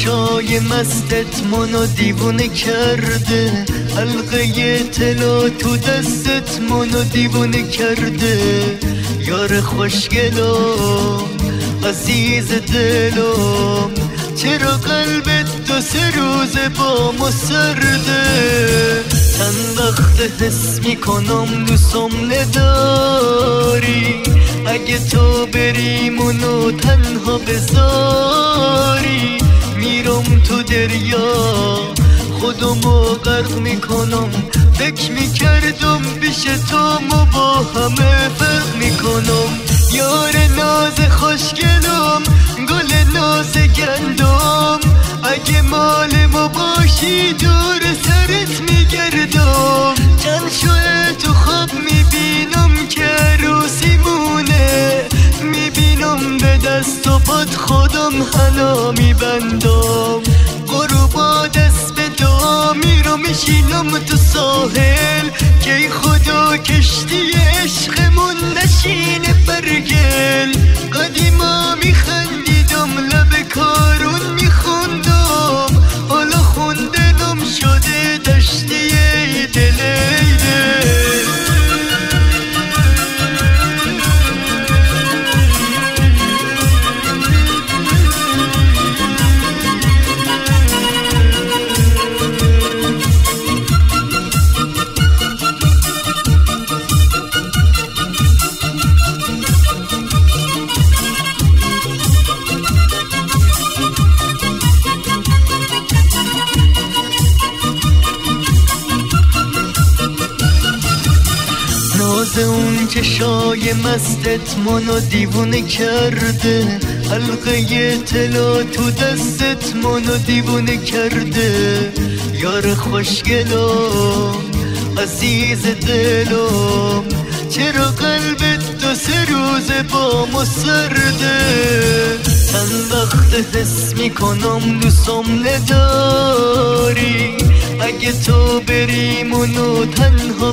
چشای مستت منو دیوونه کرده، حلقه طلا تو دستت منو دیوونه کرده. یار خوشگلم عزیز دلم، چرا قلبت دو سه روزه با ما سرده؟ چند وقت حس میکنم دوستم نداری، اگه تو بری منو تنها بذاری. میرم تو دریا خودمو غرق میکنم، فکر میکردم پیش تو ما با همه فرق میکنم. یار ناز خوشگلم گل ناز گندم، اگه مال ما باشی دور سرت میگردم. چند شوه تو خواب میبینم که عروسیمونه، میبینم به دست و پات خودم حنا میبندم. غروبا دست به دعا میرم میشینم تو ساحل، که خدا کشتی عشقمون نشینه برگل. قدیما میخندیدم لب کارون میخوندم، حالا خوندنم شده دشتی دلیده. ناز اون چشای مستت منو دیوونه کرده، حلقه طلا تو دستت منو دیوونه کرده. یار خوشگلم عزیز دلم، چرا قلبت دو سه روزه با ما سرده؟ چند وقت حس میکنم دوستم نداری، اگه تو بری منو تنها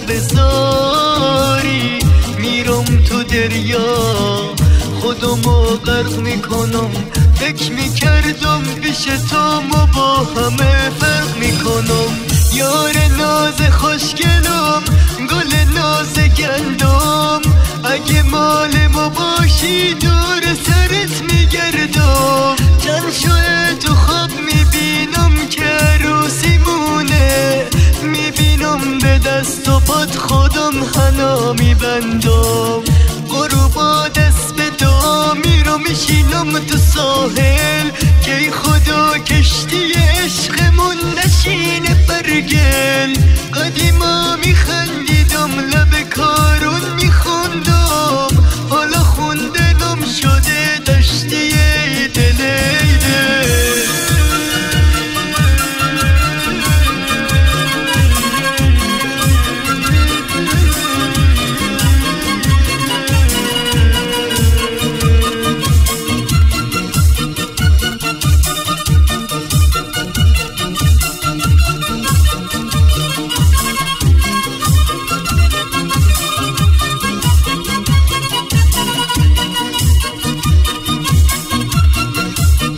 بذاری. میرم تو دریا خودمو غرق میکنم، فکر میکردم پیش تو ما با همه فرق میکنم. یار ناز خوشگلم گل ناز گندم، اگه مال ما باشی دور سرت میگردم. چند شوه تو خواب میبینم که عروسیمونه، میبینم به دست و پات خودم حنا میبندم. غروبا دست به دعا میرم میشینم تو ساحل، که خدا کشتی عشقمون نشینه برگل. قدیما میخندیدم لب کارون میخوندم، حالا خوندنم شده دشتی دلیده.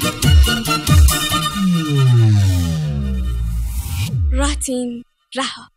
راتین رها.